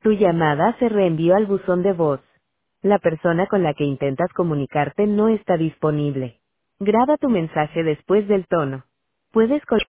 Tu llamada se reenvió al buzón de voz. La persona con la que intentas comunicarte no está disponible. Graba tu mensaje después del tono. Puedes